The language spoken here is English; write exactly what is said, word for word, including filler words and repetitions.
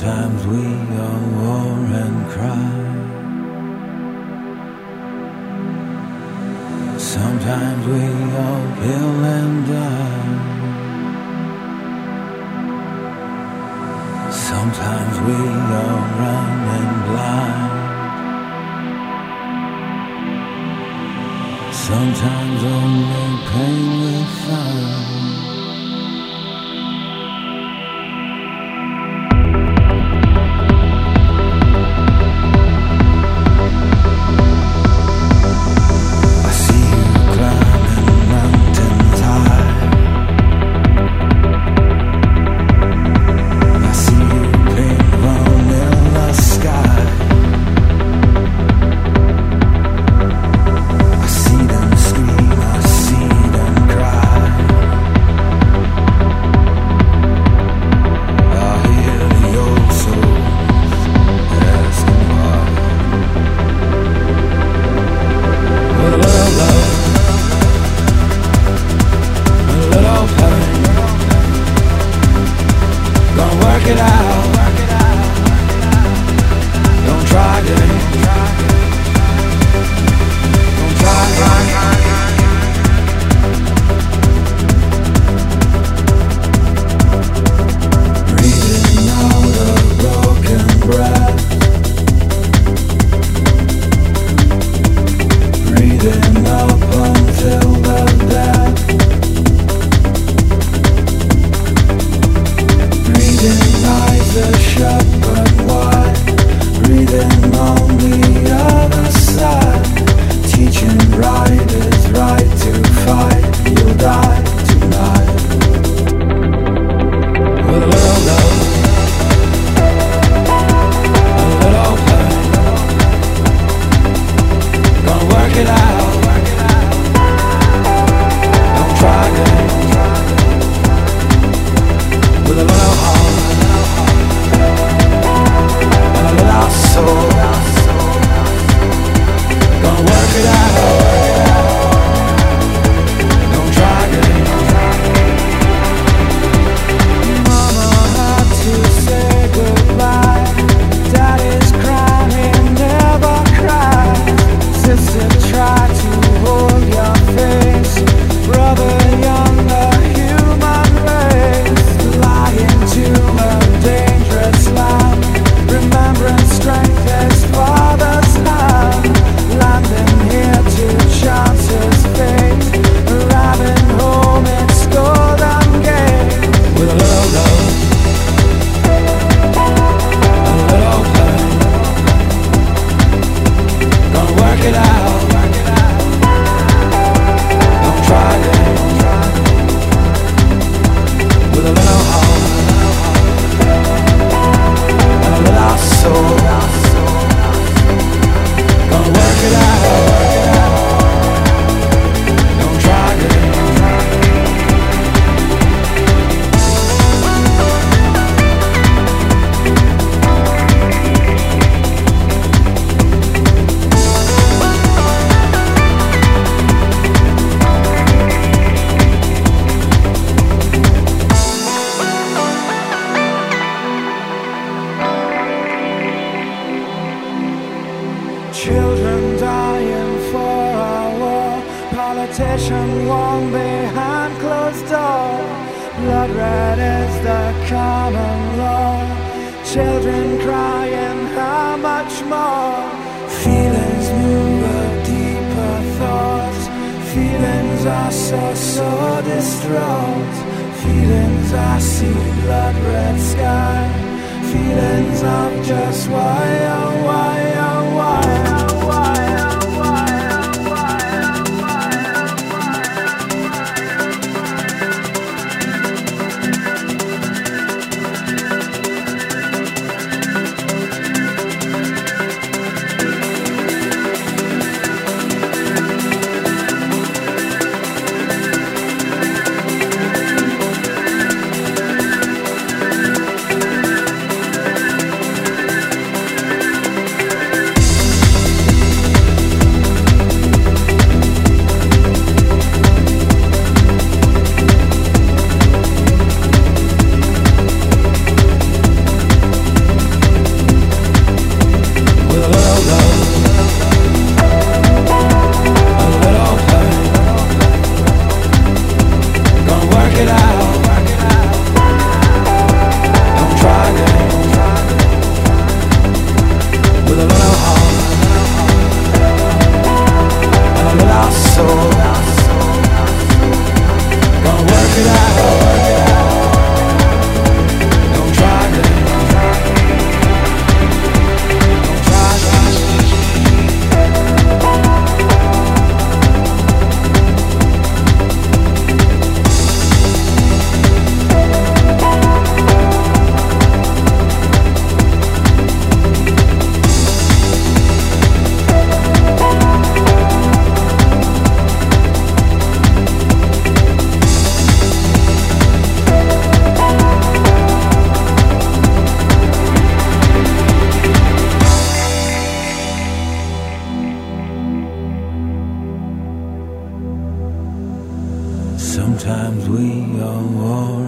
Sometimes we all war and cry. Sometimes we all kill and die. Sometimes we all run and blind. Sometimes only pain we find. Children dying for our war, politician warm behind closed door. Blood red is the common law. Children crying, how much more? Feelings move a deeper thought. Feelings are so, so distraught. Feelings I see blood red sky. Feelings of just why, oh why, oh why. Sometimes we are